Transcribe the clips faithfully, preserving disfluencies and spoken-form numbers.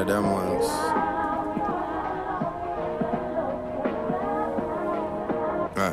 them ones. Right.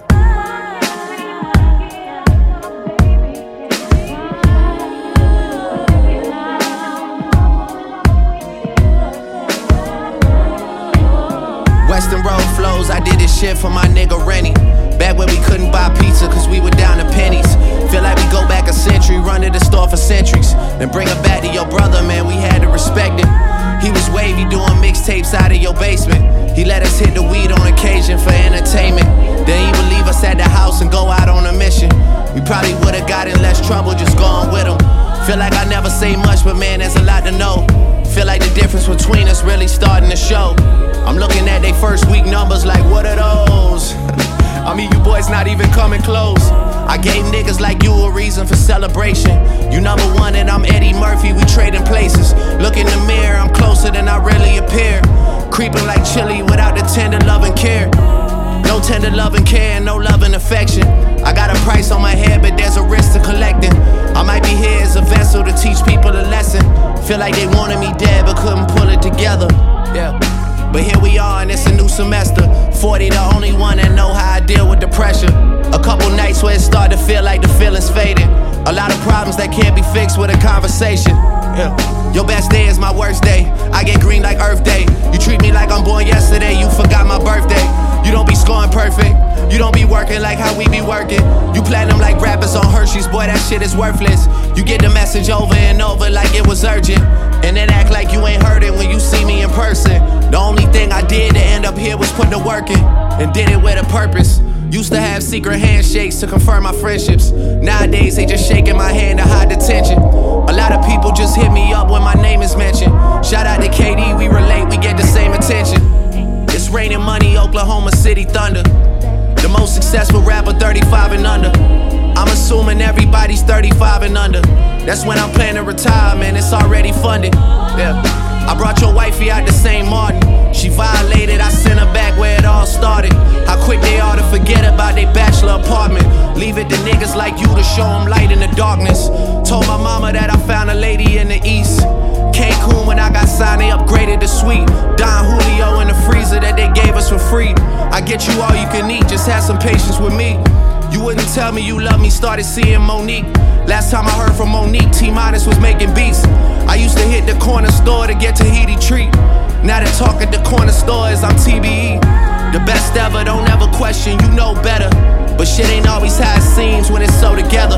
Western Road flows, I did this shit for my nigga Rennie. Back when we couldn't buy pizza cause we were down to pennies. Feel like we go back a century, run to the store for centuries. Then bring it back to your brother, man, we had to respect it. He was wavy doing mixtapes out of your basement. He let us hit the weed on occasion for entertainment. Then he would leave us at the house and go out on a mission. We probably would've got in less trouble just going with him. Feel like I never say much, but man, there's a lot to know. Feel like the difference between us really starting to show. I'm looking at they first week numbers like, what are those? I mean, you boys not even coming close. I gave niggas like you a reason for celebration. You number one and I'm Eddie Murphy, we trading places. Look in the mirror, I'm closer than I really appear. Creeping like chili without the tender love and care. No tender love and care, no love and affection. I got a price on my head, but there's a risk to collecting. I might be here as a vessel to teach people a lesson. Feel like they wanted me dead, but couldn't pull it together. Yeah. But here we are and it's a new semester. forty the only one that know how I deal with the pressure. A couple nights where it started to feel like the feeling's fading. A lot of problems that can't be fixed with a conversation. Yeah. Your best day is my worst day. I get green like Earth Day. You treat me like I'm born yesterday, you forgot my birthday. You don't be scoring perfect. You don't be working like how we be working. You platinum like rappers on Hershey's, boy, that shit is worthless. You get the message over and over like it was urgent. And then act like you ain't heard it when you see me in person. The only thing I did to end up here was put the work in. And did it with a purpose. Used to have secret handshakes to confirm my friendships. Nowadays they just shaking my hand to hide the tension. A lot of people just hit me up when my name is mentioned. Shout out to K D, we relate, we get the same attention. It's raining money, Oklahoma City Thunder. The most successful rapper thirty-five and under. I'm assuming everybody's thirty-five and under. That's when I'm planning to retire, man, it's already funded. Yeah. I brought your wifey out to Saint Martin. She violated, I sent her back where it all started. How quick they are to forget about their bachelor apartment. Leave it to niggas like you to show them light in the darkness. Told my mama that I found a lady in the east. Cancun when I got signed, they upgraded the suite. Don Julio in the freezer that they gave us for free. I get you all you can eat, just have some patience with me. You wouldn't tell me you love me, started seeing Monique. Last time I heard from Monique, T-Minus was making beats. I used to hit the corner store to get Tahiti treat. Now they talk at the corner stores, I'm T B E. The best ever, don't ever question, you know better. But shit ain't always how it seems when it's so together.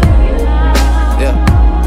Yeah.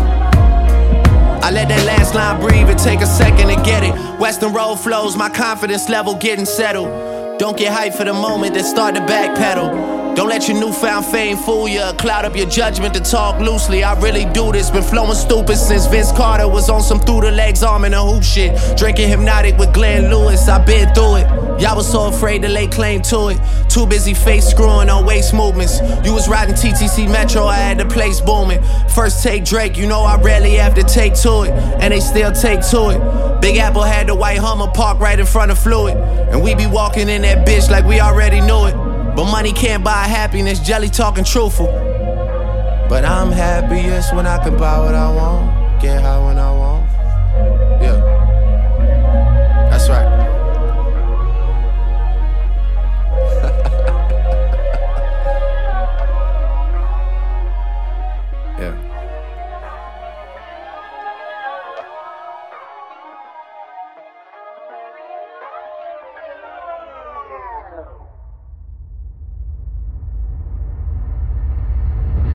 I let that last line breathe and take a second to get it. Western Road flows, my confidence level getting settled. Don't get hyped for the moment, then start to backpedal. Don't let your newfound fame fool you, cloud up your judgment to talk loosely. I really do this, been flowing stupid since Vince Carter was on some through the legs arm in a hoop shit. Drinking Hypnotic with Glenn Lewis, I been through it. Y'all was so afraid to lay claim to it. Too busy face screwing on waist movements. You was riding T T C Metro, I had the place booming. First take Drake, you know I rarely have to take to it. And they still take to it. Big Apple had the white Hummer parked right in front of Fluid. And we be walking in that bitch like we already knew it. But money can't buy happiness, Jelly talking truthful. But I'm happiest when I can buy what I want, get high when I want.